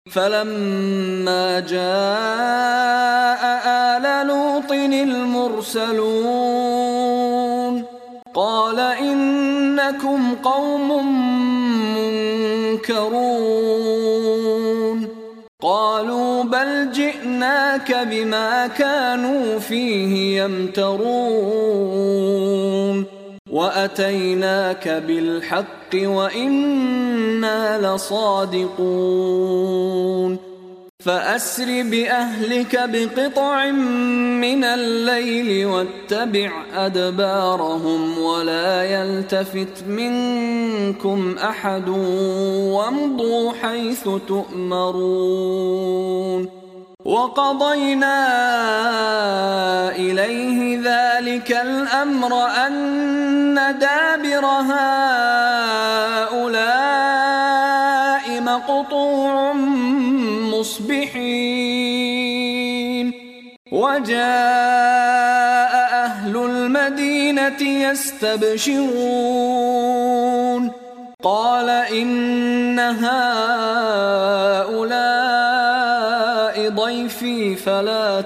فلما جاء آل لوط المرسلون قال إنكم قوم منكرون قالوا بل جئناك بما كانوا فيه يمترون وأتيناك بالحق وإنا لصادقون فأسر بأهلك بقطع من الليل واتبع أدبارهم ولا يلتفت منكم أحد وامضوا حيث تؤمرون وقضينا إليه ذلك الأمر أن دابر هؤلاء مقطوع مصبحين وجاء أهل المدينة يستبشرون قال إن هؤلاء ضيفي فلا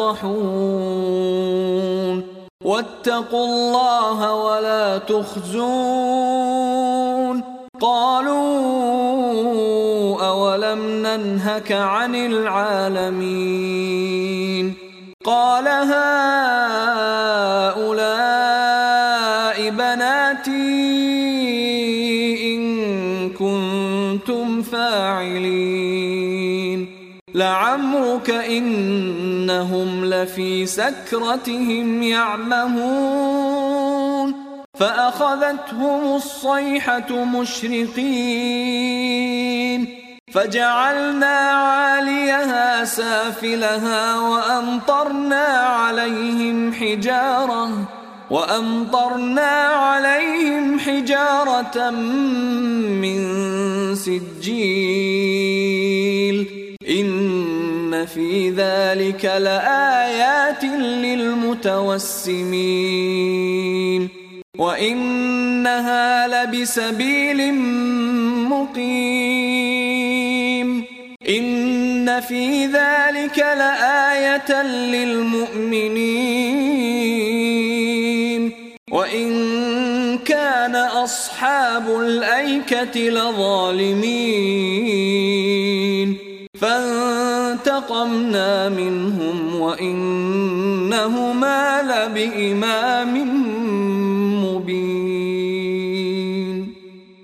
تفضحون واتقوا الله ولا تخزون قالوا أولم ننهك عن العالمين قال هؤلاء بناتي إن كنتم فاعلين لعمرك إنهم لفي سكرتهم يعمهون فأخذتهم الصيحة مشرقين فجعلنا عاليها سافلها وأمطرنا عليهم حجارة من سجيل إن في ذلك لآيات للمتوسمين وإنها لبسبيل مقيم إن في ذلك لآية للمؤمنين وإن كان أصحاب الأيكة لظالمين فانتقمنا منهم وإنهما لبإمام